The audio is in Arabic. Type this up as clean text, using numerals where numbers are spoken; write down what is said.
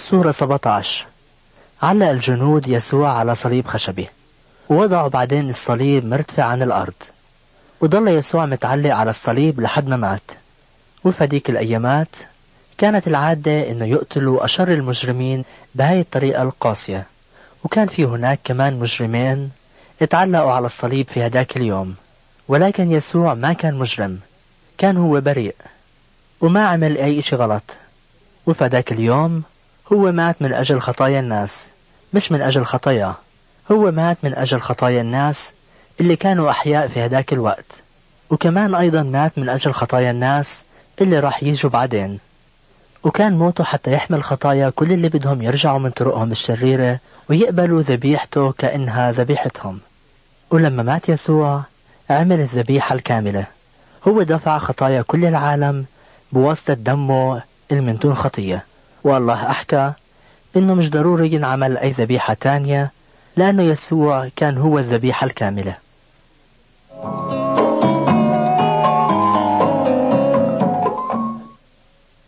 سورة 17. علق الجنود يسوع على صليب خشبي، ووضعوا بعدين الصليب مرتفع عن الأرض، وضل يسوع متعلق على الصليب لحد ما مات. وفي هديك الأيامات كانت العادة إنه يقتلوا أشر المجرمين بهاي الطريقة القاسية، وكان في هناك كمان مجرمين اتعلقوا على الصليب في هداك اليوم. ولكن يسوع ما كان مجرم، كان هو بريء وما عمل أي إشي غلط. وفي هداك اليوم هو مات من أجل خطايا الناس، مش من أجل خطاياه. هو مات من أجل خطايا الناس اللي كانوا أحياء في هداك الوقت، وكمان أيضا مات من أجل خطايا الناس اللي راح يجوا بعدين. وكان موته حتى يحمل خطايا كل اللي بدهم يرجعوا من طرقهم الشريرة ويقبلوا ذبيحته كأنها ذبيحتهم. ولما مات يسوع عمل الذبيحة الكاملة، هو دفع خطايا كل العالم بواسطة دمه المنتون خطية. والله أحكى إنه مش ضروري ينعمل أي ذبيحة تانية، لأنه يسوع كان هو الذبيحة الكاملة.